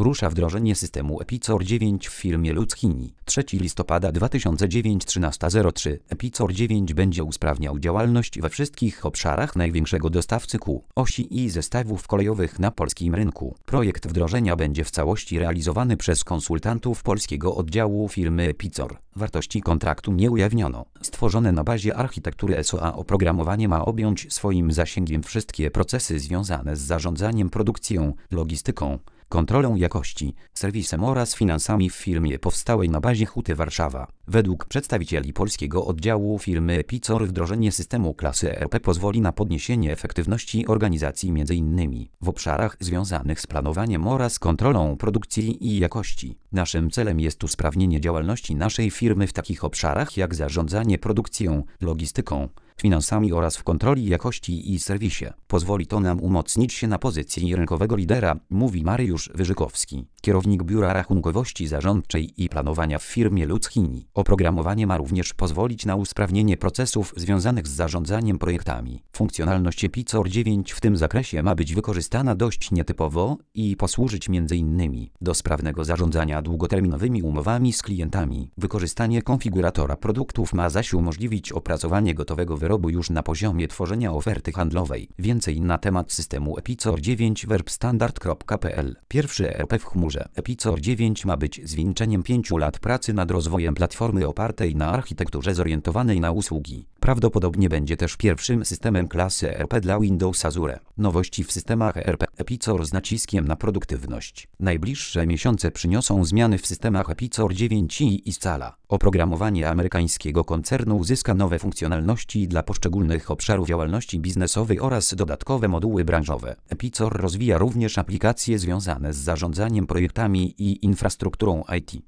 Rusza wdrożenie systemu Epicor 9 w firmie Ludzkini. 3 listopada 2009 13:03. Epicor 9 będzie usprawniał działalność we wszystkich obszarach największego dostawcy kół, osi i zestawów kolejowych na polskim rynku. Projekt wdrożenia będzie w całości realizowany przez konsultantów polskiego oddziału firmy Epicor. Wartości kontraktu nie ujawniono. Stworzone na bazie architektury SOA oprogramowanie ma objąć swoim zasięgiem wszystkie procesy związane z zarządzaniem produkcją, logistyką, kontrolą jakości, serwisem oraz finansami w firmie powstałej na bazie Huty Warszawa. Według przedstawicieli polskiego oddziału firmy Epicor wdrożenie systemu klasy ERP pozwoli na podniesienie efektywności organizacji m.in. w obszarach związanych z planowaniem oraz kontrolą produkcji i jakości. Naszym celem jest usprawnienie działalności naszej firmy w takich obszarach jak zarządzanie produkcją, logistyką, finansami oraz w kontroli jakości i serwisie. Pozwoli to nam umocnić się na pozycji rynkowego lidera, mówi Mariusz Wyżykowski, kierownik Biura Rachunkowości Zarządczej i Planowania w firmie Ludzkini. Oprogramowanie ma również pozwolić na usprawnienie procesów związanych z zarządzaniem projektami. Funkcjonalność Epicor 9 w tym zakresie ma być wykorzystana dość nietypowo i posłużyć m.in. do sprawnego zarządzania długoterminowymi umowami z klientami. Wykorzystanie konfiguratora produktów ma zaś umożliwić opracowanie gotowego wyrobu już na poziomie tworzenia oferty handlowej. Więcej na temat systemu Epicor 9 w erbstandard.pl. Pierwszy ERP w chmurze. Epicor 9 ma być zwieńczeniem 5 lat pracy nad rozwojem platformy opartej na architekturze zorientowanej na usługi. Prawdopodobnie będzie też pierwszym systemem klasy ERP dla Windows Azure. Nowości w systemach ERP Epicor z naciskiem na produktywność. Najbliższe miesiące przyniosą zmiany w systemach Epicor 9 i Scala. Oprogramowanie amerykańskiego koncernu uzyska nowe funkcjonalności dla poszczególnych obszarów działalności biznesowej oraz dodatkowe moduły branżowe. Epicor rozwija również aplikacje związane z zarządzaniem projektami i infrastrukturą IT.